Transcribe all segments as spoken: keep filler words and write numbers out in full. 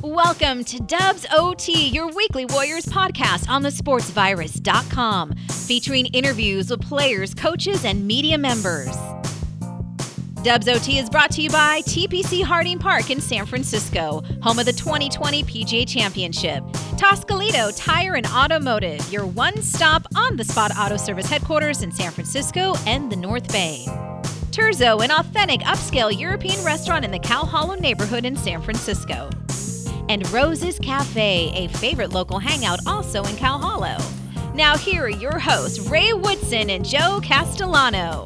Welcome to Dubs O T, your weekly Warriors podcast on the sports virus dot com, featuring interviews with players, coaches, and media members. Dubs O T is brought to you by T P C Harding Park in San Francisco, home of the twenty twenty P G A Championship. Toscalito Tire and Automotive, your one-stop on-the-spot auto service headquarters in San Francisco and the North Bay. Terzo, an authentic upscale European restaurant in the Cow Hollow neighborhood in San Francisco. And Rose's Cafe, a favorite local hangout also in Cow Hollow. Now here are your hosts, Ray Woodson and Joe Castellano.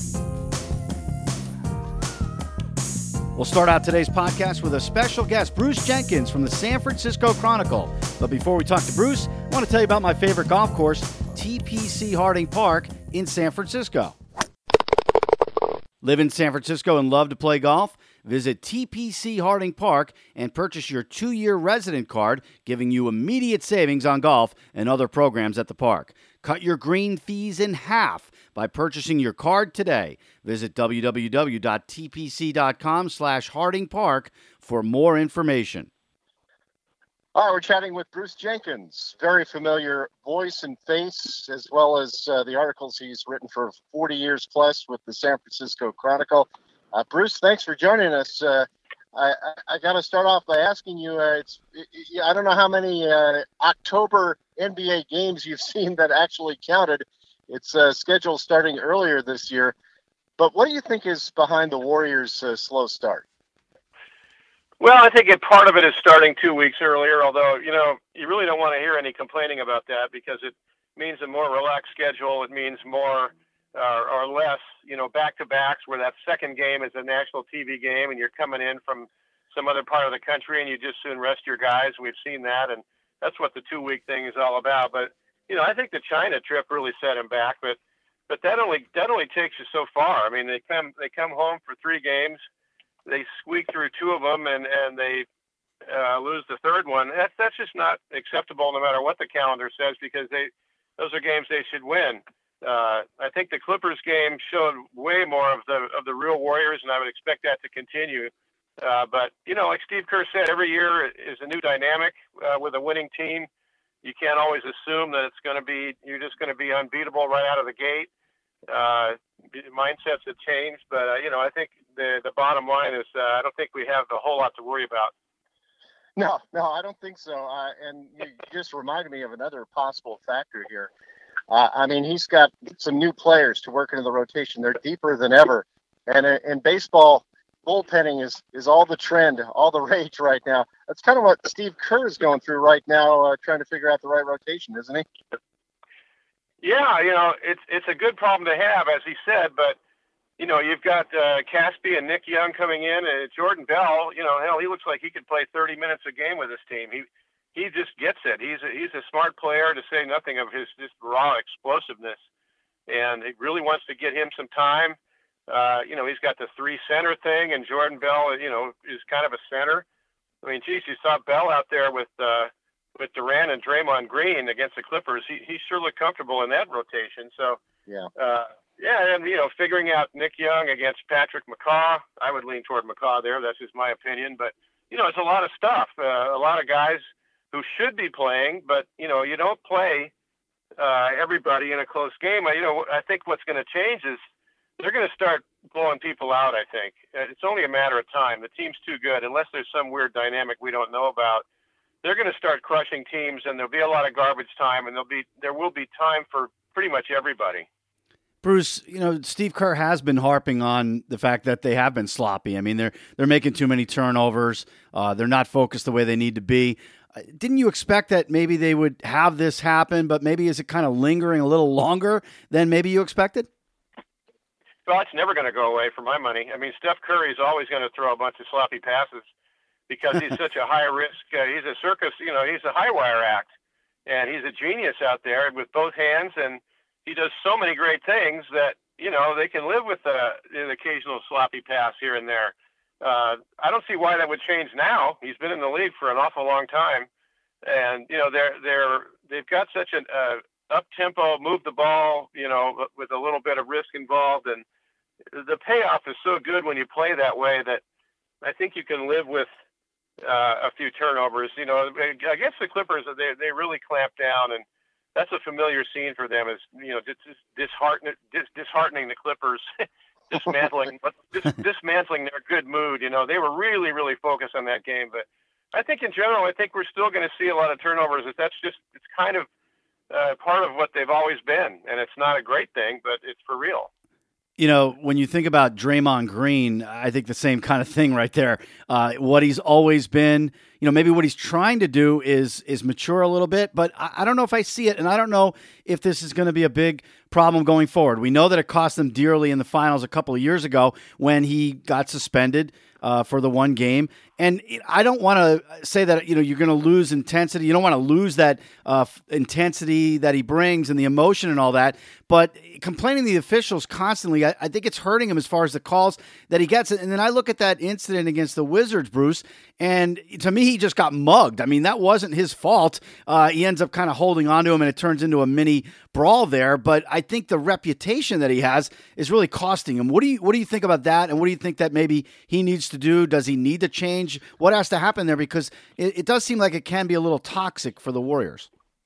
We'll start out today's podcast with a special guest, Bruce Jenkins from the San Francisco Chronicle. But before we talk to Bruce, I want to tell you about my favorite golf course, T P C Harding Park in San Francisco. Live in San Francisco and love to play golf? Visit T P C Harding Park and purchase your two-year resident card, giving you immediate savings on golf and other programs at the park. Cut your green fees in half by purchasing your card today. Visit w w w dot t p c dot com slash Harding Park for more information. All right, we're chatting with Bruce Jenkins, very familiar voice and face, as well as uh, the articles he's written for forty years plus with the San Francisco Chronicle. Uh, Bruce, thanks for joining us. Uh, I, I, I got to start off by asking you, uh, it's, it, I don't know how many uh, October N B A games you've seen that actually counted. It's uh, scheduled starting earlier this year. But what do you think is behind the Warriors' uh, slow start? Well, I think it, part of it is starting two weeks earlier, although, you know, you really don't want to hear any complaining about that because it means a more relaxed schedule. It means more uh, or less, you know, back-to-backs where that second game is a national T V game and you're coming in from some other part of the country and you just soon rest your guys. We've seen that, and that's what the two-week thing is all about. But, you know, I think the China trip really set him back, but but that only that only takes you so far. I mean, they come they come home for three games. They squeak through two of them and, and they uh, lose the third one. That's that's just not acceptable no matter what the calendar says because they those are games they should win. Uh, I think the Clippers game showed way more of the of the real Warriors, and I would expect that to continue. Uh, but, you know, like Steve Kerr said, every year is a new dynamic uh, with a winning team. You can't always assume that it's going to be you're just going to be unbeatable right out of the gate. Uh, mindsets have changed, but, uh, you know, I think the, the bottom line is uh, I don't think we have a whole lot to worry about. No, no, I don't think so. Uh, and you just reminded me of another possible factor here. Uh, I mean, he's got some new players to work into the rotation. They're deeper than ever. And uh, in baseball, bullpenning is, is all the trend, all the rage right now. That's kind of what Steve Kerr is going through right now, uh, trying to figure out the right rotation, isn't he? Yeah, you know, it's it's a good problem to have, as he said, but, you know, you've got uh, Caspi and Nick Young coming in, and Jordan Bell, you know, hell, he looks like he could play thirty minutes a game with this team. He he just gets it. He's a, he's a smart player, to say nothing of his just raw explosiveness, and he really wants to get him some time. Uh, you know, he's got the three center thing, and Jordan Bell, you know, is kind of a center. I mean, geez, you saw Bell out there with uh, with Durant and Draymond Green against the Clippers. He he sure looked comfortable in that rotation. So, yeah, uh, yeah, and you know, figuring out Nick Young against Patrick McCaw, I would lean toward McCaw there. That's just my opinion. But you know, it's a lot of stuff. Uh, a lot of guys who should be playing, but you know, you don't play uh, everybody in a close game. You know, I think what's going to change is they're going to start blowing people out, I think. It's only a matter of time. The team's too good. Unless there's some weird dynamic we don't know about, they're going to start crushing teams, and there'll be a lot of garbage time, and there'll be there will be time for pretty much everybody. Bruce, you know, Steve Kerr has been harping on the fact that they have been sloppy. I mean, they're they're making too many turnovers. Uh, they're not focused the way they need to be. Uh, didn't you expect that maybe they would have this happen, but maybe is it kind of lingering a little longer than maybe you expected? Well, it's never going to go away for my money. I mean, Steph Curry's always going to throw a bunch of sloppy passes because he's such a high risk. Uh, he's a circus, you know, he's a high wire act, and he's a genius out there with both hands, and he does so many great things that, you know, they can live with uh, an occasional sloppy pass here and there. Uh, I don't see why that would change now. He's been in the league for an awful long time, and you know, they're they're they've got such an uh, up tempo, move the ball, you know, with a little bit of risk involved, and the payoff is so good when you play that way that I think you can live with uh, a few turnovers. You know, against the Clippers, they they really clamped down, and that's a familiar scene for them. Is you know, dis, disheartening dis, disheartening the Clippers, dismantling dis, dismantling their good mood. You know, they were really really focused on that game. But I think in general, I think we're still going to see a lot of turnovers. That's just it's kind of uh, part of what they've always been, and it's not a great thing, but it's for real. You know, when you think about Draymond Green, I think the same kind of thing right there. Uh, what he's always been, you know, maybe what he's trying to do is is mature a little bit, but I, I don't know if I see it, and I don't know if this is going to be a big problem going forward. We know that it cost them dearly in the finals a couple of years ago when he got suspended uh, for the one game. And I don't want to say that, you know, you're going to lose intensity. You don't want to lose that uh, intensity that he brings and the emotion and all that. But complaining to the officials constantly, I, I think it's hurting him as far as the calls that he gets. And then I look at that incident against the Wizards, Bruce, and to me, he just got mugged. I mean, that wasn't his fault. Uh, he ends up kind of holding on to him, and it turns into a mini brawl there. But I think the reputation that he has is really costing him. What do you what do you think about that? And what do you think that maybe he needs to do? Does he need to change? What has to happen there? Because it, it does seem like it can be a little toxic for the Warriors.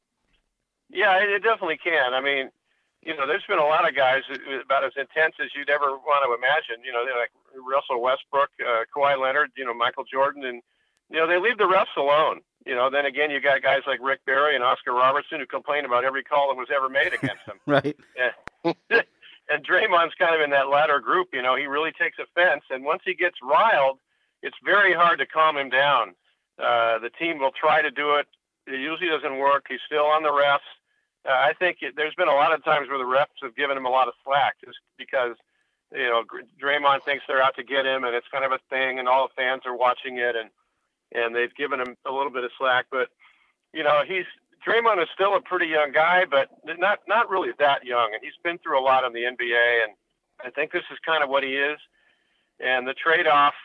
Yeah, it definitely can. I mean, you know, there's been a lot of guys about as intense as you'd ever want to imagine. You know, like Russell Westbrook, uh, Kawhi Leonard, you know, Michael Jordan, and you know they leave the refs alone. You know, then again, you got guys like Rick Barry and Oscar Robertson who complain about every call that was ever made against them. Right. And, and Draymond's kind of in that latter group. You know, he really takes offense, and once he gets riled, it's very hard to calm him down. Uh, the team will try to do it. It usually doesn't work. He's still on the refs. Uh, I think it, there's been a lot of times where the refs have given him a lot of slack just because, you know, Draymond thinks they're out to get him, and it's kind of a thing, and all the fans are watching it, and and they've given him a little bit of slack. But, you know, he's Draymond is still a pretty young guy, but not not really that young, and he's been through a lot in the N B A, and I think this is kind of what he is. And the trade-off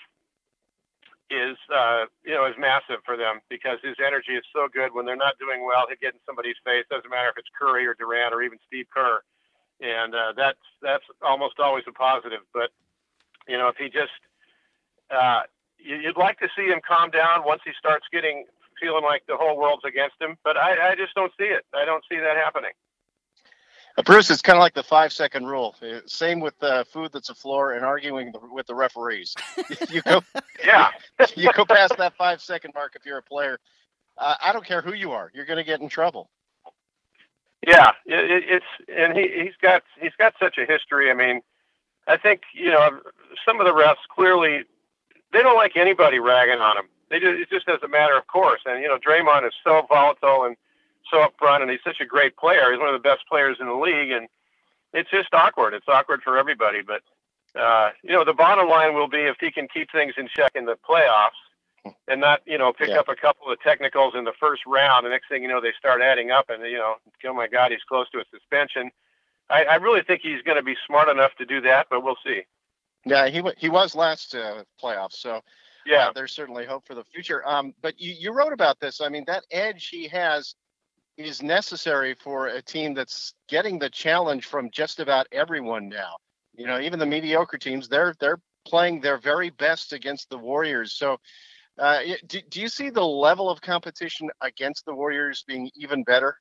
is, uh, you know, is massive for them because his energy is so good. When they're not doing well, he'll get in somebody's face. Doesn't matter if it's Curry or Durant or even Steve Kerr. And uh, that's that's almost always a positive. But, you know, if he just uh, – you'd like to see him calm down once he starts getting – feeling like the whole world's against him. But I, I just don't see it. I don't see that happening. Bruce, it's kind of like the five-second rule. Same with uh, food that's a floor and arguing the, with the referees. You go, yeah, you go past that five-second mark if you're a player. Uh, I don't care who you are; you're going to get in trouble. Yeah, it, it's and he he's got he's got such a history. I mean, I think you know some of the refs clearly they don't like anybody ragging on him. They just it's just as a matter of course. And you know, Draymond is so volatile and so up front, and he's such a great player. He's one of the best players in the league, and it's just awkward. It's awkward for everybody. But, uh, you know, the bottom line will be if he can keep things in check in the playoffs and not, you know, pick yeah. up a couple of technicals in the first round. The next thing you know, they start adding up, and, you know, oh, my God, he's close to a suspension. I, I really think he's going to be smart enough to do that, but we'll see. Yeah, he he was last uh, playoffs, so yeah, uh, there's certainly hope for the future. Um, but you, you wrote about this. I mean, that edge he has is necessary for a team that's getting the challenge from just about everyone now. You know, even the mediocre teams, they're they're playing their very best against the Warriors. So uh, do, do you see the level of competition against the Warriors being even better?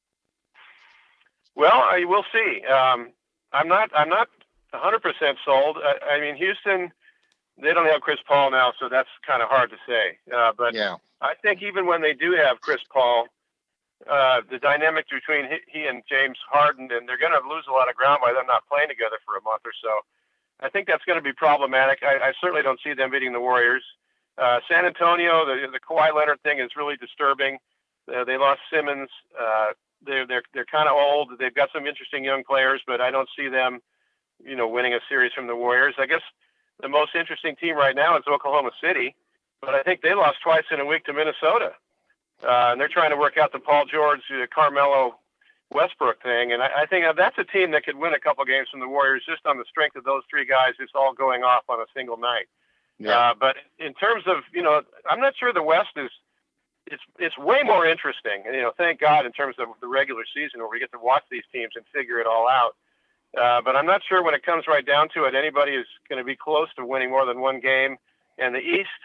Well, I will see. Um, I'm not I'm not one hundred percent sold. I, I mean, Houston, they don't have Chris Paul now, so that's kind of hard to say. Uh, but yeah. I think even when they do have Chris Paul, Uh, the dynamic between he, he and James Harden, and they're going to lose a lot of ground by them not playing together for a month or so. I think that's going to be problematic. I, I certainly don't see them beating the Warriors. Uh, San Antonio, the, the Kawhi Leonard thing is really disturbing. Uh, they lost Simmons. Uh, they're they're they're kind of old. They've got some interesting young players, but I don't see them, you know, winning a series from the Warriors. I guess the most interesting team right now is Oklahoma City, but I think they lost twice in a week to Minnesota. Uh, and they're trying to work out the Paul George, uh, Carmelo, Westbrook thing. And I, I think that's a team that could win a couple games from the Warriors just on the strength of those three guys just all going off on a single night. Yeah. Uh, but in terms of, you know, I'm not sure the West is, it's it's way more interesting. And, you know, thank God in terms of the regular season where we get to watch these teams and figure it all out. Uh, but I'm not sure when it comes right down to it, anybody is going to be close to winning more than one game. And the East,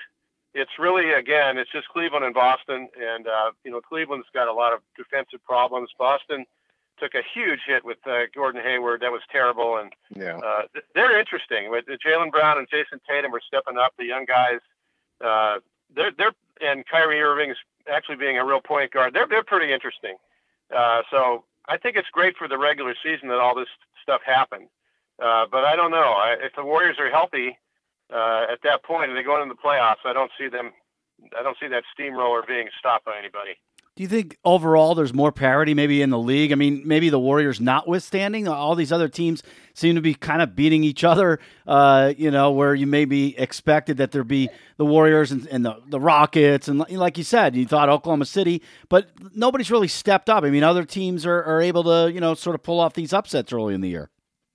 it's really, again, it's just Cleveland and Boston. And, uh, you know, Cleveland's got a lot of defensive problems. Boston took a huge hit with uh, Gordon Hayward. That was terrible. And Yeah. uh, they're interesting. With Jaylen Brown and Jason Tatum are stepping up. The young guys, uh, they're, they're, and Kyrie Irving's actually being a real point guard. They're, they're pretty interesting. Uh, so I think it's great for the regular season that all this stuff happened. Uh, but I don't know. I, if the Warriors are healthy uh, at that point and they go into the playoffs, I don't see them. I don't see that steamroller being stopped by anybody. Do you think overall there's more parity maybe in the league? I mean, maybe the Warriors notwithstanding, all these other teams seem to be kind of beating each other, uh, you know, where you maybe expected that there'd be the Warriors and, and the, the Rockets. And like you said, you thought Oklahoma City, but nobody's really stepped up. I mean, other teams are, are able to, you know, sort of pull off these upsets early in the year.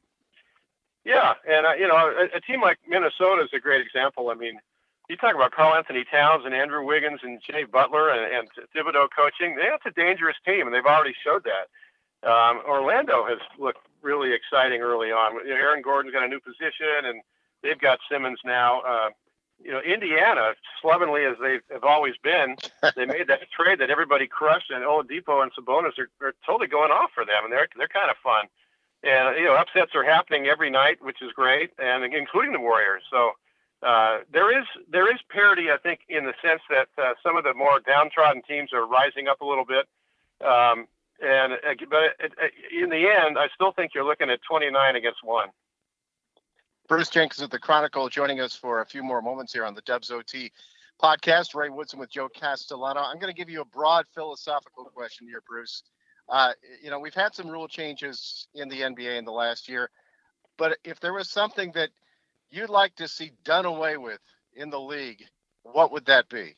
Yeah, and, uh, you know, a, a team like Minnesota is a great example. I mean, you talk about Karl Anthony Towns and Andrew Wiggins and Jay Butler and, and Thibodeau coaching. That's a dangerous team, and they've already showed that. Um, Orlando has looked really exciting early on. You know, Aaron Gordon's got a new position, and they've got Simmons now. Uh, you know, Indiana, slovenly as they have always been, they made that trade that everybody crushed, and Oladipo and Sabonis are, are totally going off for them, and they're they're kind of fun. And you know, upsets are happening every night, which is great, and including the Warriors. So. Uh, there is there is parity, I think, in the sense that uh, some of the more downtrodden teams are rising up a little bit. Um, and uh, but it, it, in the end, I still think you're looking at twenty-nine against one. Bruce Jenkins at the Chronicle joining us for a few more moments here on the Dubs O T podcast. Ray Woodson with Joe Castellano. I'm going to give you a broad philosophical question here, Bruce. Uh, you know, we've had some rule changes in the N B A in the last year, but if there was something that you'd like to see done away with in the league, what would that be?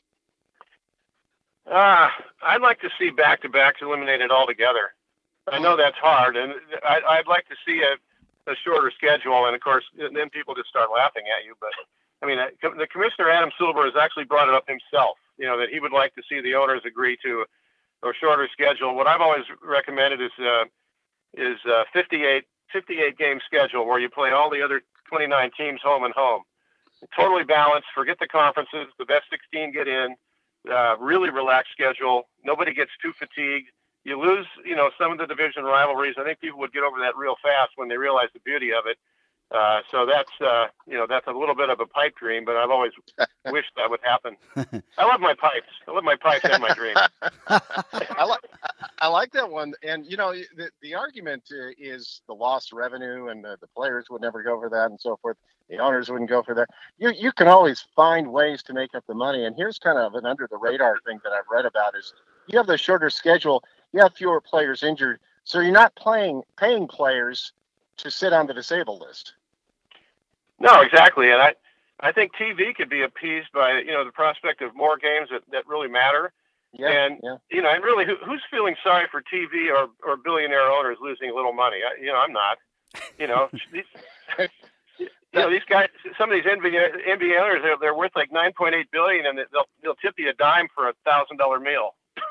Uh, I'd like to see back-to-backs eliminated altogether. I know that's hard, and I, I'd like to see a, a shorter schedule, and of course, then people just start laughing at you. But, I mean, the commissioner, Adam Silver, has actually brought it up himself, you know, that he would like to see the owners agree to a shorter schedule. What I've always recommended is uh, is a fifty-eight, fifty-eight game schedule where you play all the other twenty-nine teams home and home. Totally balanced. Forget the conferences. The best sixteen get in. Uh, really relaxed schedule. Nobody gets too fatigued. You lose, you know, some of the division rivalries. I think people would get over that real fast when they realize the beauty of it. Uh, so that's, uh, you know, that's a little bit of a pipe dream, but I've always wished that would happen. I love my pipes. I love my pipes and my dreams. I like, I like that one. And, you know, the, the argument uh, is the lost revenue, and the, the players would never go for that and so forth. The owners wouldn't go for that. You, you can always find ways to make up the money. And here's kind of an under the radar thing that I've read about is you have the shorter schedule. You have fewer players injured. So you're not playing, paying players to sit on the disabled list. No, exactly. And I, I think T V could be appeased by, you know, the prospect of more games that, that really matter. Yeah, and, yeah. you know, and really who, who's feeling sorry for T V or, or billionaire owners losing a little money? I, you know, I'm not, you know, these, you know, these guys, some of these N B A, N B A owners, they're, they're worth like nine point eight billion dollars, and they'll, they'll tip you a dime for a thousand dollar meal.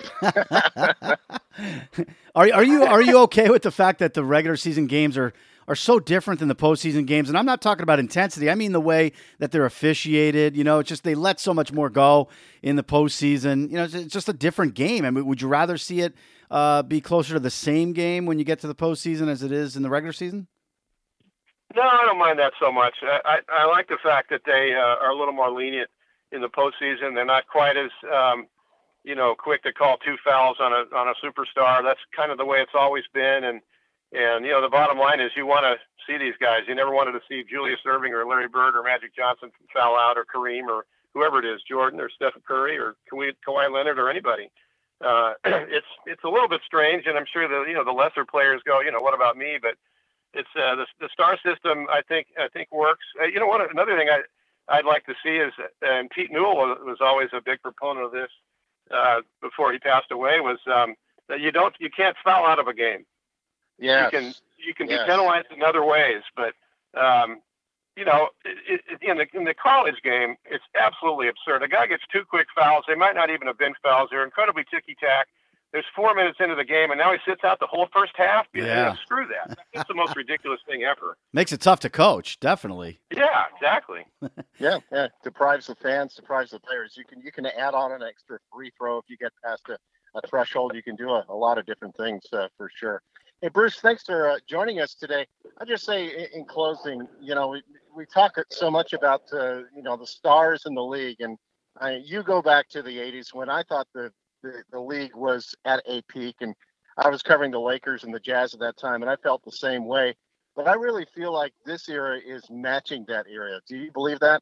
are, are you, are you okay with the fact that the regular season games are, are so different than the postseason games? And I'm not talking about intensity. I mean the way that they're officiated. You know, it's just they let so much more go in the postseason. You know, it's, it's just a different game. I mean, would you rather see it uh, be closer to the same game when you get to the postseason as it is in the regular season? No, I don't mind that so much. I, I, I like the fact that they uh, are a little more lenient in the postseason. They're not quite as, um, you know, quick to call two fouls on a on a superstar. That's kind of the way it's always been. And And, you know, the bottom line is you want to see these guys. You never wanted to see Julius Erving or Larry Bird or Magic Johnson foul out, or Kareem, or whoever it is, Jordan or Stephen Curry or Kawhi, Kawhi Leonard or anybody. Uh, it's it's a little bit strange, and I'm sure the you know the lesser players go, you know, what about me? But it's uh, the the star system. I think I think works. Uh, you know, what another thing I I'd like to see is, and Pete Newell was, was always a big proponent of this uh, before he passed away, was um, that you don't you can't foul out of a game. Yes. You can you can yes. be penalized in other ways, but um, you know, it, it, in the in the college game, it's absolutely absurd. A guy gets two quick fouls; they might not even have been fouls. They're incredibly ticky tack. there's four minutes into the game, and now he sits out the whole first half. Yeah. You know, screw that. That's the most ridiculous thing ever. Makes it tough to coach, definitely. Yeah, exactly. Yeah, yeah. Deprives the fans, deprives the players. You can you can add on an extra free throw if you get past a, a threshold. You can do a, a lot of different things uh, for sure. Hey, Bruce, thanks for uh, joining us today. I just say in, in closing, you know, we we talk so much about uh, you know the stars in the league, and I, you go back to the eighties when I thought the, the the league was at a peak, and I was covering the Lakers and the Jazz at that time, and I felt the same way. But I really feel like this era is matching that era. Do you believe that?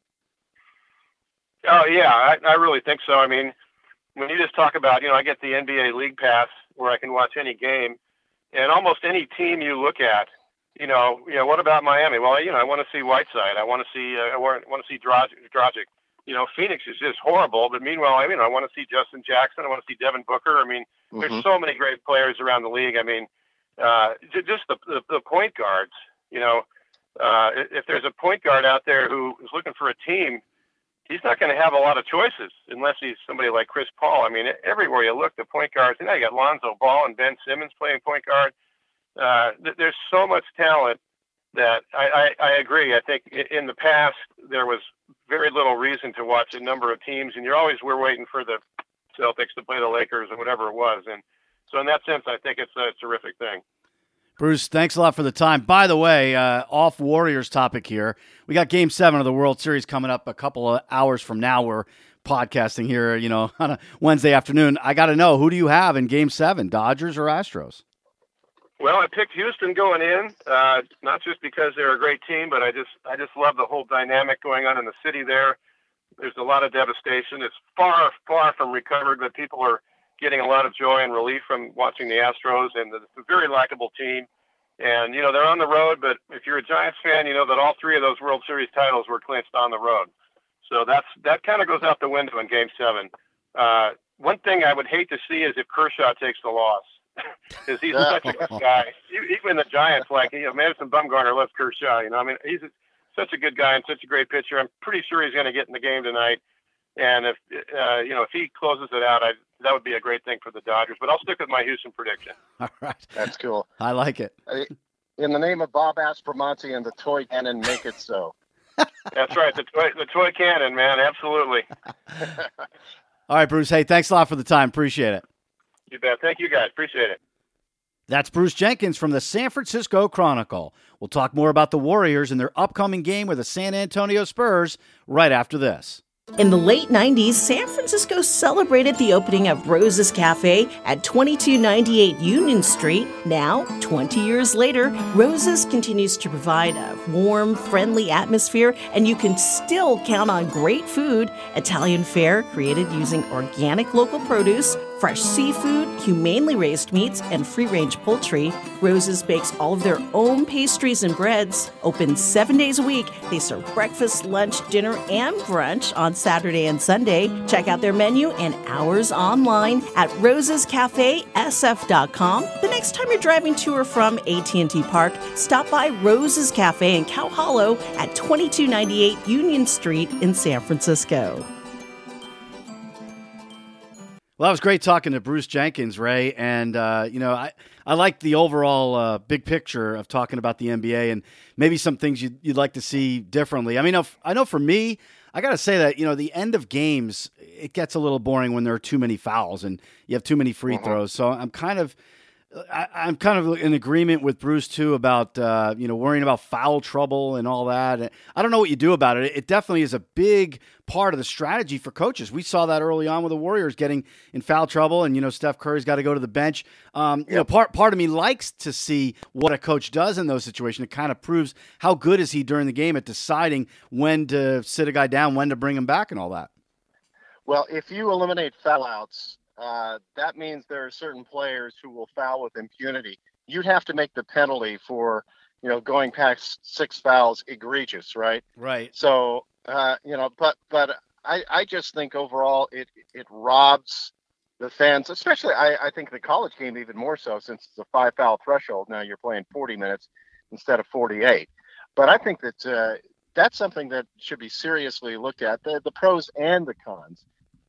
Oh, yeah, I, I really think so. I mean, when you just talk about, you know, I get the N B A League Pass where I can watch any game, and almost any team you look at, you know, you know, what about Miami? Well, you know, I want to see Whiteside. I want to see, uh, I want, want to see Dragic. You know, Phoenix is just horrible, but meanwhile, I mean, I want to see Justin Jackson. I want to see Devin Booker. I mean, mm-hmm. there's so many great players around the league. I mean, uh, just the, the the point guards. You know, uh, if there's a point guard out there who is looking for a team, he's not going to have a lot of choices unless he's somebody like Chris Paul. I mean, everywhere you look, the point guards. You know, you got Lonzo Ball and Ben Simmons playing point guard. Uh, th- there's so much talent that I, I, I agree. I think in the past there was very little reason to watch a number of teams, and you're always we're waiting for the Celtics to play the Lakers or whatever it was. And so in that sense, I think it's a terrific thing. Bruce, thanks a lot for the time. By the way, uh, off Warriors topic here, we got Game Seven of the World Series coming up a couple of hours from now. We're podcasting here, you know, on a Wednesday afternoon. I got to know, who do you have in Game Seven, Dodgers or Astros? Well, I picked Houston going in, uh, not just because they're a great team, but I just I just love the whole dynamic going on in the city there. There's a lot of devastation. It's far, far from recovered, but people are getting a lot of joy and relief from watching the Astros, and it's a very likable team. And, you know, they're on the road, but if you're a Giants fan, you know that all three of those World Series titles were clinched on the road. So that's that kind of goes out the window in Game seven. Uh, one thing I would hate to see is if Kershaw takes the loss. Because he's such a good guy. Even the Giants, like, you know, Madison Bumgarner loves Kershaw. You know, I mean, he's a, such a good guy and such a great pitcher. I'm pretty sure he's going to get in the game tonight. And if uh, you know, if he closes it out, I, that would be a great thing for the Dodgers. But I'll stick with my Houston prediction. All right, that's cool. I like it. In the name of Bob Aspromonte and the toy cannon, make it so. That's right, the toy, the toy cannon, man, absolutely. All right, Bruce. Hey, thanks a lot for the time. Appreciate it. You bet. Thank you, guys. Appreciate it. That's Bruce Jenkins from the San Francisco Chronicle. We'll talk more about the Warriors and their upcoming game with the San Antonio Spurs right after this. In the late nineties, San Francisco celebrated the opening of Rose's Cafe at twenty-two ninety-eight Union Street. Now, twenty years later, Rose's continues to provide a warm, friendly atmosphere, and you can still count on great food. Italian fare created using organic local produce, fresh seafood, humanely raised meats, and free-range poultry. Rose's bakes all of their own pastries and breads. Open seven days a week, they serve breakfast, lunch, dinner, and brunch on Saturday and Sunday. Check out their menu and hours online at roses cafe s f dot com. The next time you're driving to or from A T and T Park, stop by Rose's Cafe in Cow Hollow at twenty-two ninety-eight Union Street in San Francisco. Well, that was great talking to Bruce Jenkins, Ray. And, uh, you know, I, I like the overall uh, big picture of talking about the N B A and maybe some things you'd, you'd like to see differently. I mean, if, I know for me, I got to say that, you know, the end of games, it gets a little boring when there are too many fouls and you have too many free uh-huh. throws. So I'm kind of I, I'm kind of in agreement with Bruce, too, about, uh, you know, worrying about foul trouble and all that. I don't know what you do about it. It definitely is a big part of the strategy for coaches. We saw that early on with the Warriors getting in foul trouble, and, you know, Steph Curry's got to go to the bench. Um, you yep. know, part part of me likes to see what a coach does in those situations. It kind of proves how good is he during the game at deciding when to sit a guy down, when to bring him back and all that. Well, if you eliminate foul outs, Uh, that means there are certain players who will foul with impunity. You'd have to make the penalty for, you know, going past six fouls egregious, right? Right. So, uh, you know, but but I, I just think overall it it robs the fans, especially I, I think the college game even more so, since it's a five foul threshold. Now you're playing forty minutes instead of forty-eight. But I think that uh, that's something that should be seriously looked at, the, the pros and the cons.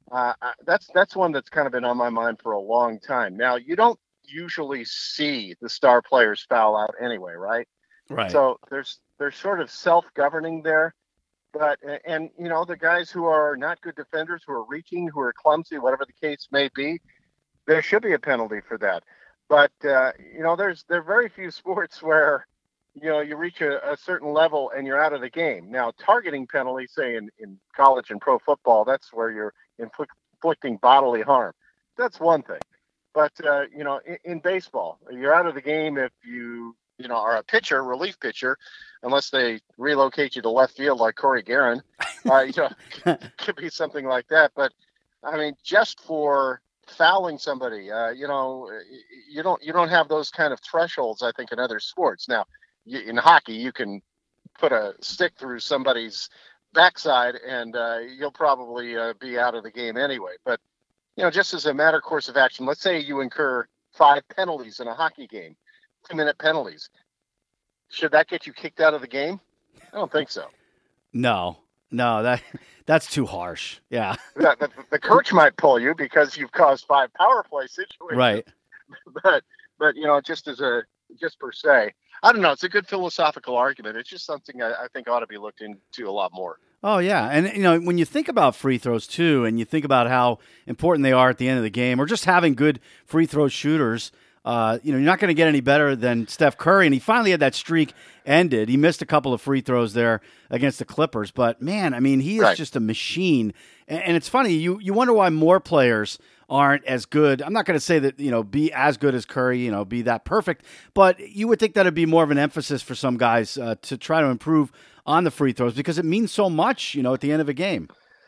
Uh, I- that's that's one that's kind of been on my mind for a long time. Now, you don't usually see the star players foul out anyway, right? Right. So there's they're sort of self-governing there. But and you know the guys who are not good defenders, who are reaching, who are clumsy, whatever the case may be, there should be a penalty for that. But uh, you know, there's there are very few sports where you know you reach a, a certain level and you're out of the game. Now, targeting penalties, say in, in college and pro football, that's where you're inflict, inflicting bodily harm. That's one thing. But uh, you know, in, in baseball, you're out of the game if you you know are a pitcher, relief pitcher, unless they relocate you to left field like Corey Guerin. Uh, you know, could, could be something like that. But I mean, just for fouling somebody, uh, you know, you don't you don't have those kind of thresholds, I think, in other sports. Now, you, in hockey, you can put a stick through somebody's backside, and uh, you'll probably uh, be out of the game anyway. But you know, just as a matter of course of action, let's say you incur five penalties in a hockey game, two-minute penalties. Should that get you kicked out of the game? I don't think so. No, no, that that's too harsh. Yeah. The, the, the coach might pull you because you've caused five power play situations. Right. But, but you know, just as a, just per se, I don't know. It's a good philosophical argument. It's just something I, I think ought to be looked into a lot more. Oh, yeah. And, you know, when you think about free throws, too, and you think about how important they are at the end of the game, or just having good free throw shooters, uh, you know, you're not going to get any better than Steph Curry. And he finally had that streak ended. He missed a couple of free throws there against the Clippers. But, man, I mean, he is right. just a machine. And, and it's funny. You, you wonder why more players aren't as good. I'm not going to say that, you know, be as good as Curry, you know, be that perfect. But you would think that would be more of an emphasis for some guys uh, to try to improve on the free throws, because it means so much, you know, at the end of a game.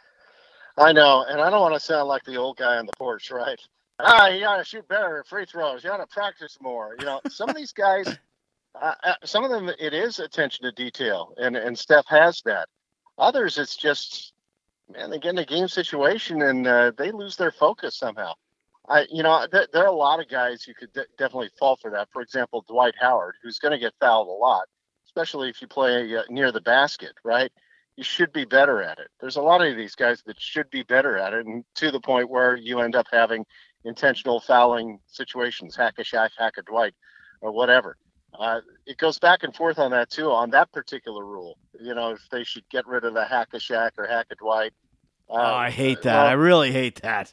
I know, and I don't want to sound like the old guy on the porch, right? Ah, you got to shoot better at free throws. You got to practice more. You know, some of these guys, uh, some of them, it is attention to detail, and, and Steph has that. Others, it's just, man, they get in a game situation and uh, they lose their focus somehow. I, you know, th- there are a lot of guys who could de- definitely fall for that. For example, Dwight Howard, who's going to get fouled a lot, especially if you play uh, near the basket, right? You should be better at it. There's a lot of these guys that should be better at it, and to the point where you end up having intentional fouling situations, hack a Shaq, hack a Dwight, or whatever. Uh, it goes back and forth on that, too, on that particular rule. You know, if they should get rid of the hack a Shaq or hack a Dwight. Uh, oh, I hate that. well, I really hate that.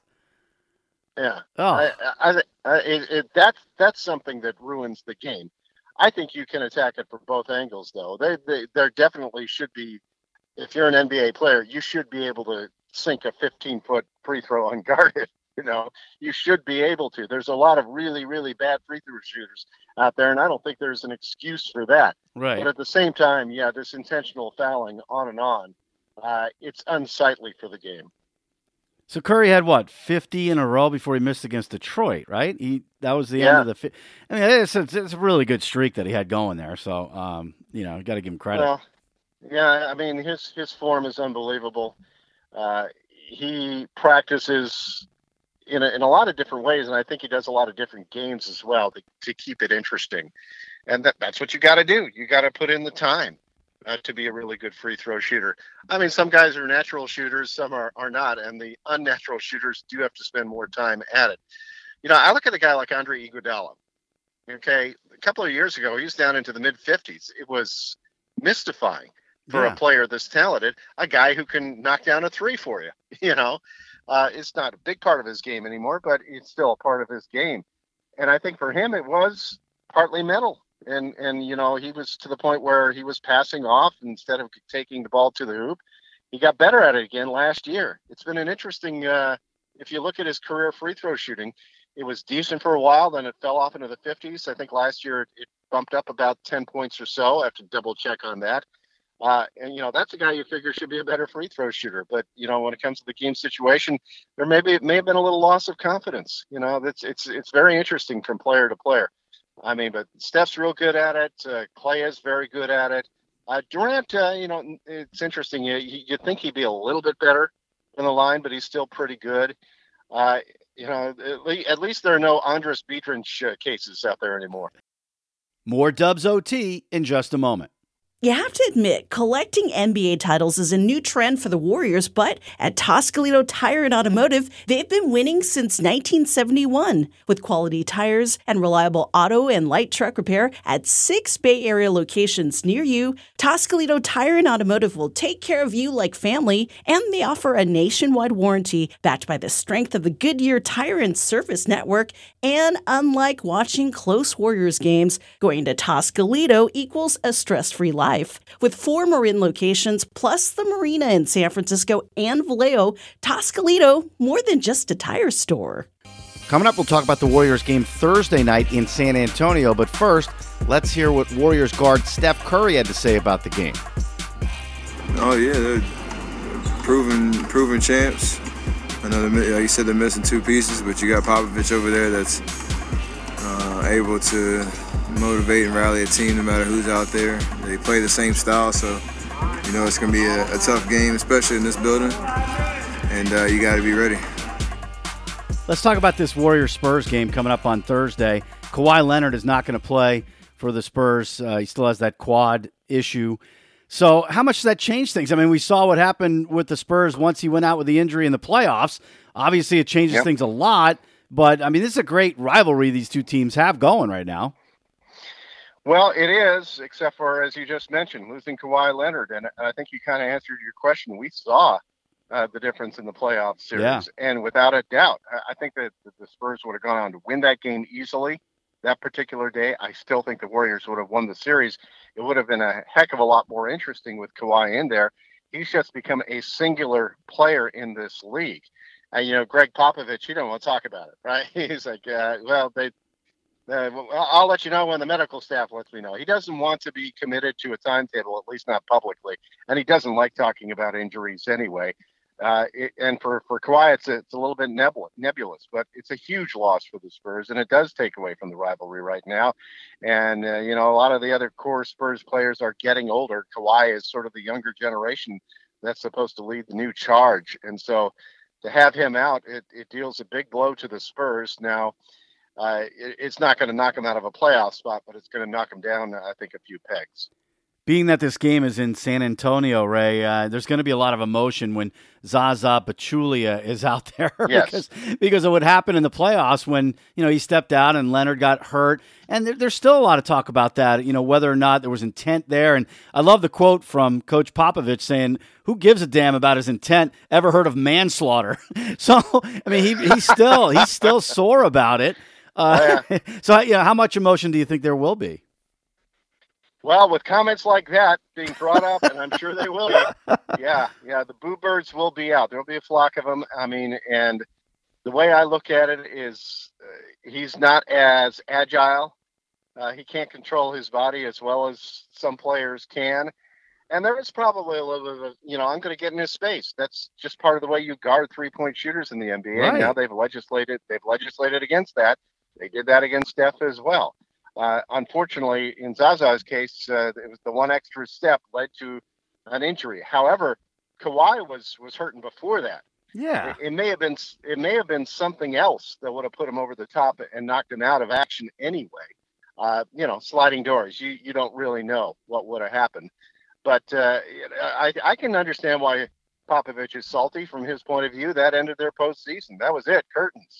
Yeah. Oh. I, I, I, it, it, that's, that's something that ruins the game. I think you can attack it from both angles, though. They, they, there definitely should be, if you're an N B A player, you should be able to sink a fifteen-foot free throw unguarded. You know, you should be able to. There's a lot of really, really bad free throw shooters out there, and I don't think there's an excuse for that. Right. But at the same time, yeah, this intentional fouling on and on, uh, it's unsightly for the game. So Curry had, what, fifty in a row before he missed against Detroit, right? He That was the yeah. end of the fi- – I mean, it's, it's, it's a really good streak that he had going there. So, um, you know, got to give him credit. Well, yeah, I mean, his, his form is unbelievable. Uh, he practices in a, in a lot of different ways, and I think he does a lot of different games as well to, to keep it interesting. And that, that's what you got to do. You got to put in the time uh, to be a really good free throw shooter. I mean, some guys are natural shooters, some are, are not, and the unnatural shooters do have to spend more time at it. You know, I look at a guy like Andre Iguodala. Okay, a couple of years ago, he was down into the mid fifties. It was mystifying for Yeah. a player this talented, a guy who can knock down a three for you. You know, uh, it's not a big part of his game anymore, but it's still a part of his game. And I think for him, it was partly mental. And, and, you know, he was to the point where he was passing off instead of taking the ball to the hoop. He got better at it again last year. It's been an interesting, uh, if you look at his career free throw shooting, it was decent for a while, then it fell off into the fifties. I think last year it bumped up about ten points or so. I have to double check on that. Uh, and, you know, that's a guy you figure should be a better free throw shooter. But, you know, when it comes to the game situation, there may be, it may have been a little loss of confidence. You know, that's, it's, it's very interesting from player to player. I mean, but Steph's real good at it. Uh, Clay is very good at it. Uh, Durant, uh, you know, it's interesting. You, you'd think he'd be a little bit better in the line, but he's still pretty good. Uh, you know, at, le- at least there are no Andres Biedrins uh, cases out there anymore. More Dubs O T in just a moment. You have to admit, collecting N B A titles is a new trend for the Warriors, but at Toscalito Tire and Automotive, they've been winning since nineteen seventy-one. With quality tires and reliable auto and light truck repair at six Bay Area locations near you, Toscalito Tire and Automotive will take care of you like family, and they offer a nationwide warranty backed by the strength of the Goodyear Tire and Service Network. And unlike watching close Warriors games, going to Toscalito equals a stress-free life. With four Marin locations, plus the marina in San Francisco and Vallejo, Toscalito, more than just a tire store. Coming up, we'll talk about the Warriors game Thursday night in San Antonio. But first, let's hear what Warriors guard Steph Curry had to say about the game. Oh, yeah, they're proven, proven champs. I know, like you said, they're missing two pieces, but you got Popovich over there that's uh, able to motivate and rally a team no matter who's out there. They play the same style, so you know it's going to be a, a tough game, especially in this building, and uh, you got to be ready. Let's talk about this Warriors-Spurs game coming up on Thursday. Kawhi Leonard is not going to play for the Spurs. Uh, he still has that quad issue. So how much does that change things? I mean, we saw what happened with the Spurs once he went out with the injury in the playoffs. Obviously, it changes yep. things a lot, but, I mean, this is a great rivalry these two teams have going right now. Well, it is, except for, as you just mentioned, losing Kawhi Leonard. And I think you kind of answered your question. We saw uh, the difference in the playoff series. Yeah. And without a doubt, I think that the Spurs would have gone on to win that game easily that particular day. I still think the Warriors would have won the series. It would have been a heck of a lot more interesting with Kawhi in there. He's just become a singular player in this league. And, you know, Greg Popovich, you don't want to talk about it, right? He's like, uh, well, they Uh, well, I'll let you know when the medical staff lets me know. He doesn't want to be committed to a timetable, at least not publicly, and he doesn't like talking about injuries anyway. Uh, it, and for, for Kawhi, it's a, it's a little bit nebulous, nebulous, but it's a huge loss for the Spurs, and it does take away from the rivalry right now. And, uh, you know, a lot of the other core Spurs players are getting older. Kawhi is sort of the younger generation that's supposed to lead the new charge. And so to have him out, it, it deals a big blow to the Spurs. Now, Uh, it, it's not going to knock him out of a playoff spot, but it's going to knock him down, I think, a few pegs. Being that this game is in San Antonio, Ray, uh, there's going to be a lot of emotion when Zaza Pachulia is out there yes. because because of what happened in the playoffs when you know he stepped out and Leonard got hurt, and there, there's still a lot of talk about that. You know whether or not there was intent there, and I love the quote from Coach Popovich saying, "Who gives a damn about his intent? Ever heard of manslaughter?" So I mean, he he's still he's still sore about it. Uh, oh, yeah. So you know, how much emotion do you think there will be? Well, with comments like that being brought up, and I'm sure they will be, yeah, yeah, the Boo Birds will be out. There'll be a flock of them. I mean, and the way I look at it is uh, he's not as agile. Uh, he can't control his body as well as some players can. And there is probably a little bit of, you know, I'm going to get in his space. That's just part of the way you guard three-point shooters in the N B A. Right. Now they've legislated, they've legislated against that. They did that against Steph as well. Uh, unfortunately, in Zaza's case, uh, it was the one extra step led to an injury. However, Kawhi was was hurting before that. Yeah, it, it may have been it may have been something else that would have put him over the top and knocked him out of action anyway. Uh, you know, sliding doors. You you don't really know what would have happened, but uh, I I can understand why Popovich is salty from his point of view. That ended their postseason. That was it. Curtains.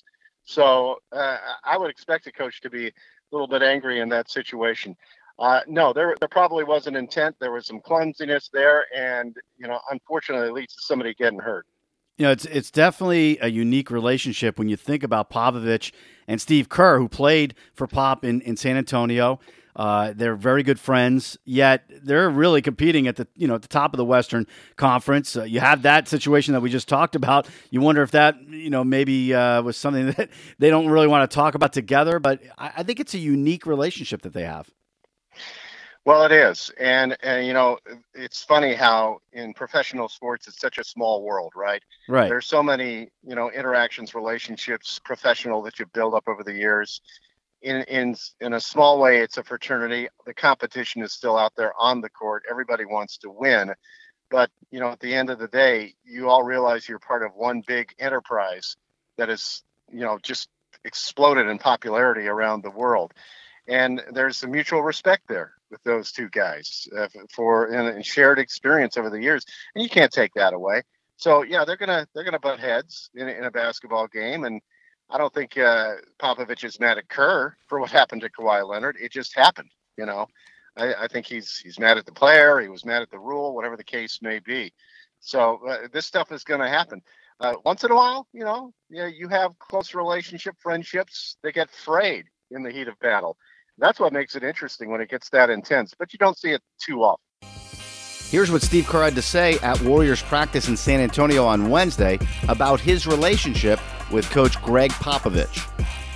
So uh, I would expect a coach to be a little bit angry in that situation. Uh, no, there there probably wasn't intent. There was some clumsiness there, and you know, unfortunately, it leads to somebody getting hurt. You know, it's it's definitely a unique relationship when you think about Popovich and Steve Kerr, who played for Pop in, in San Antonio. Uh, they're very good friends, yet they're really competing at the you know at the top of the Western Conference. Uh, you have that situation that we just talked about. You wonder if that you know maybe uh, was something that they don't really want to talk about together. But I, I think it's a unique relationship that they have. Well, it is, and and you know it's funny how in professional sports it's such a small world, right? Right. There's so many you know interactions, relationships, professional that you build up over the years. In, in in a small way, it's a fraternity. The competition is still out there on the court. Everybody wants to win. But, you know, at the end of the day, you all realize you're part of one big enterprise that is, you know, just exploded in popularity around the world. And there's a mutual respect there with those two guys uh, for and, and shared experience over the years, and you can't take that away. So yeah, they're gonna they're gonna butt heads in, in a basketball game, and I don't think uh, Popovich is mad at Kerr for what happened to Kawhi Leonard. It just happened, you know. I, I think he's he's mad at the player, he was mad at the rule, whatever the case may be. So uh, this stuff is going to happen. Uh, once in a while, you know, you, you have close relationship, friendships, they get frayed in the heat of battle. That's what makes it interesting when it gets that intense, but you don't see it too often. Here's what Steve Kerr had to say at Warriors practice in San Antonio on Wednesday about his relationship with Coach Greg Popovich.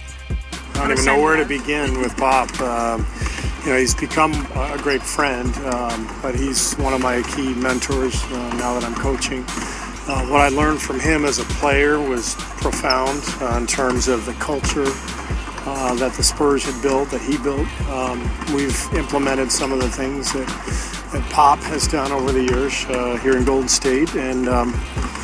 I don't even know where to begin with Pop. Um, you know, he's become a great friend, um, but he's one of my key mentors uh, now that I'm coaching. Uh, what I learned from him as a player was profound uh, in terms of the culture uh, that the Spurs had built, that he built. Um, we've implemented some of the things that, that Pop has done over the years uh, here in Golden State, and um,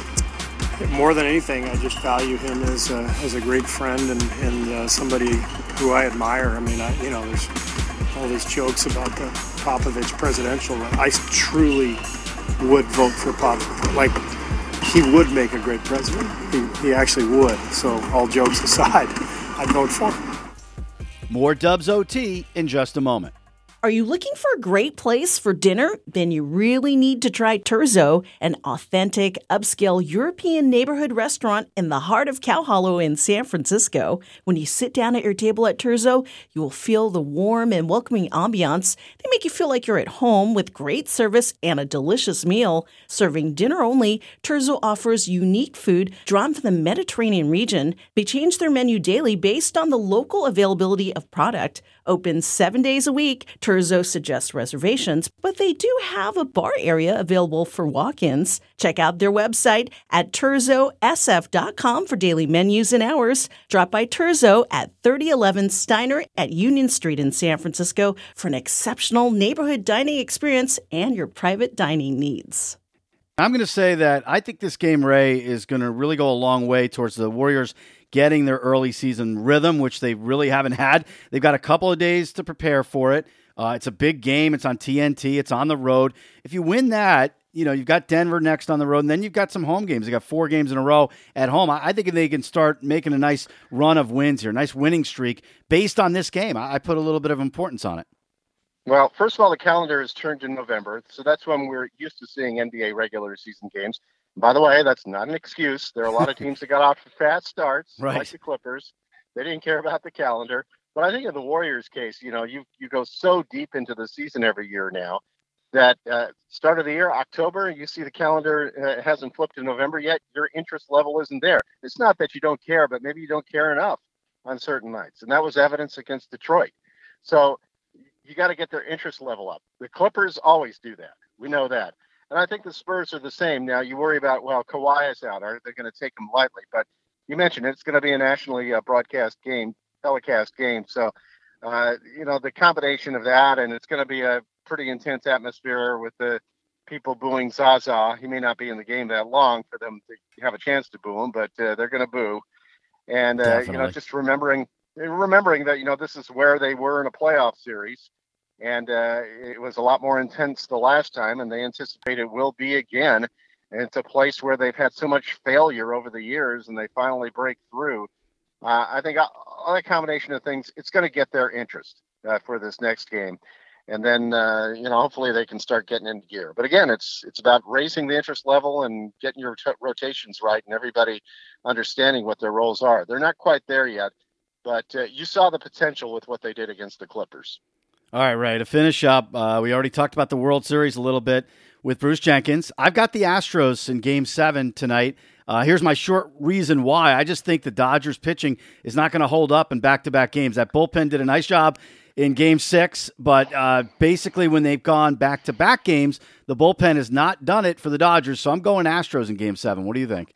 more than anything, I just value him as a, as a great friend and, and uh, somebody who I admire. I mean, I, you know, there's all these jokes about the Popovich presidential run. I truly would vote for Pop. Like, he would make a great president. He, he actually would. So, all jokes aside, I'd vote for him. More Dubs O T in just a moment. Are you looking for a great place for dinner? Then you really need to try Terzo, an authentic, upscale European neighborhood restaurant in the heart of Cow Hollow in San Francisco. When you sit down at your table at Terzo, you will feel the warm and welcoming ambiance. They make you feel like you're at home with great service and a delicious meal. Serving dinner only, Terzo offers unique food drawn from the Mediterranean region. They change their menu daily based on the local availability of product. Open seven days a week, Terzo suggests reservations, but they do have a bar area available for walk-ins. Check out their website at terzo s f dot com for daily menus and hours. Drop by Terzo at thirty eleven Steiner at Union Street in San Francisco for an exceptional neighborhood dining experience and your private dining needs. I'm going to say that I think this game, Ray, is going to really go a long way towards the Warriors getting their early season rhythm, which they really haven't had. They've got a couple of days to prepare for it. Uh, it's a big game. It's on T N T. It's on the road. If you win that, you know, you've got Denver next on the road, and then you've got some home games. They got four games in a row at home. I, I think they can start making a nice run of wins here, nice winning streak based on this game. I, I put a little bit of importance on it. Well, first of all, the calendar is turned to November, so that's when we're used to seeing N B A regular season games. By the way, that's not an excuse. There are a lot of teams that got off to fast starts, right, like the Clippers. They didn't care about the calendar. But I think in the Warriors' case, you know, you you go so deep into the season every year now that uh, start of the year, October, you see the calendar uh, hasn't flipped to November yet. Your interest level isn't there. It's not that you don't care, but maybe you don't care enough on certain nights. And that was evidence against Detroit. So you got to get their interest level up. The Clippers always do that. We know that. And I think the Spurs are the same. Now, you worry about, well, Kawhi is out. Are they going to take him lightly? But you mentioned it, it's going to be a nationally uh, broadcast game, telecast game. So, uh, you know, the combination of that, and it's going to be a pretty intense atmosphere with the people booing Zaza. He may not be in the game that long for them to have a chance to boo him, but uh, they're going to boo. And, uh, you know, just remembering remembering that, you know, this is where they were in a playoff series. And uh, it was a lot more intense the last time, and they anticipate it will be again. And it's a place where they've had so much failure over the years, and they finally break through. Uh, I think all that combination of things, it's going to get their interest uh, for this next game. And then, uh, you know, hopefully they can start getting into gear. But again, it's it's about raising the interest level and getting your t- rotations right and everybody understanding what their roles are. They're not quite there yet, but uh, you saw the potential with what they did against the Clippers. All right, Ray, to finish up, uh, we already talked about the World Series a little bit with Bruce Jenkins. I've got the Astros in Game seven tonight. Uh, here's my short reason why. I just think the Dodgers pitching is not going to hold up in back-to-back games. That bullpen did a nice job in Game six, but uh, basically when they've gone back-to-back games, the bullpen has not done it for the Dodgers, so I'm going Astros in Game seven. What do you think?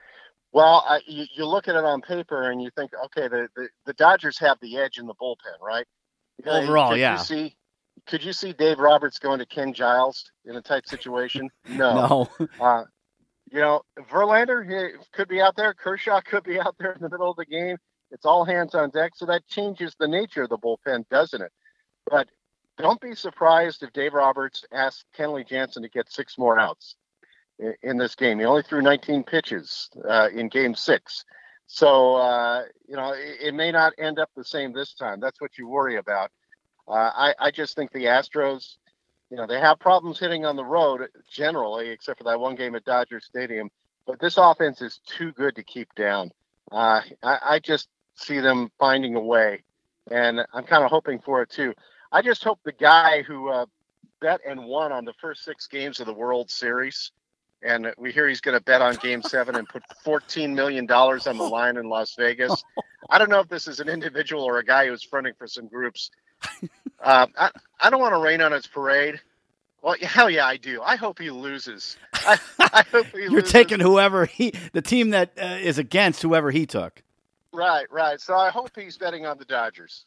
Well, I, you, you look at it on paper and you think, okay, the, the, the Dodgers have the edge in the bullpen, right? You know, Overall, could yeah. You see, could you see Dave Roberts going to Ken Giles in a tight situation? No. No. uh, you know, Verlander he could be out there. Kershaw could be out there in the middle of the game. It's all hands on deck. So that changes the nature of the bullpen, doesn't it? But don't be surprised if Dave Roberts asks Kenley Jansen to get six more outs in, in this game. He only threw nineteen pitches uh, in game six. So, uh, you know, it, it may not end up the same this time. That's what you worry about. Uh, I, I just think the Astros, you know, they have problems hitting on the road generally, except for that one game at Dodger Stadium. But this offense is too good to keep down. Uh, I, I just see them finding a way, and I'm kind of hoping for it too. I just hope the guy who uh, bet and won on the first six games of the World Series, and we hear he's going to bet on Game Seven and put fourteen million dollars on the line in Las Vegas. I don't know if this is an individual or a guy who's fronting for some groups. Uh, I, I don't want to rain on his parade. Well, hell yeah, I do. I hope he loses. I, I hope he You're loses. taking whoever he, the team that uh, is against whoever he took. Right, right. So I hope he's betting on the Dodgers.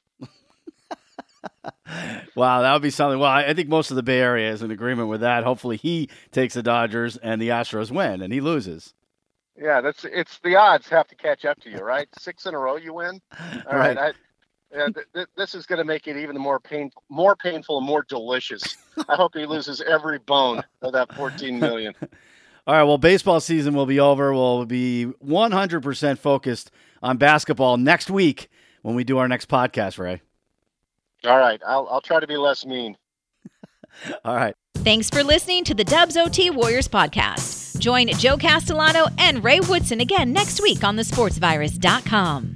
Wow, that would be something. Well, I, I think most of the Bay Area is in agreement with that. Hopefully he takes the Dodgers and the Astros win and he loses. Yeah, that's it's the odds have to catch up to you, right? Six in a row you win. All right. Right. I, yeah, th- th- this is going to make it even more pain, more painful, and more delicious. I hope he loses every bone of that fourteen million. All right, well, baseball season will be over. We'll be one hundred percent focused on basketball next week when we do our next podcast, Ray. All right, I'll I'll try to be less mean. All right. Thanks for listening to the Dubs O T Warriors podcast. Join Joe Castellano and Ray Woodson again next week on the sports virus dot com.